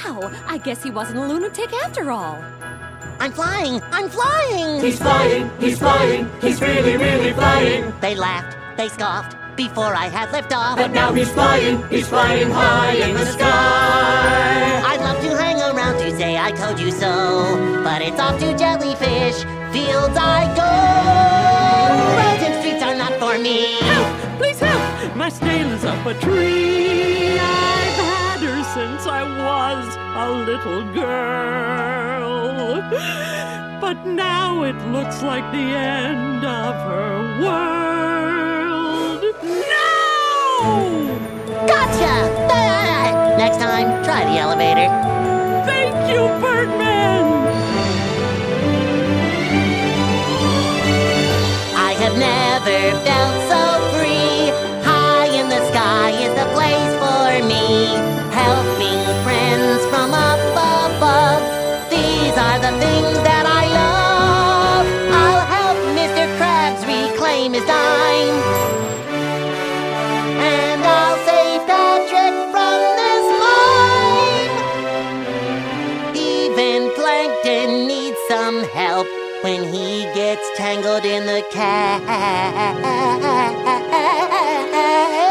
Wow, I guess he wasn't a lunatic after all. I'm flying! I'm flying! He's flying, he's flying, he's really, really flying. They laughed, they scoffed, before I had liftoff. But now he's flying high in the sky. I'd love to hang around to say I told you so, but it's off to jellyfish fields I go. Roads and streets are not for me. Help! Please help! My snail is up a tree. I've had her since I was a little girl. But now it looks like the end of her world. No! Gotcha! Next time, try the elevator. Thank you, Birdman! I have never felt so free. High in the sky is the place for me. Helping friends from up above. These are the things that I love. I'll help Mr. Krabs reclaim his dime. And I'll save Patrick from this mime. Even Plankton needs some help when he gets tangled in the cat.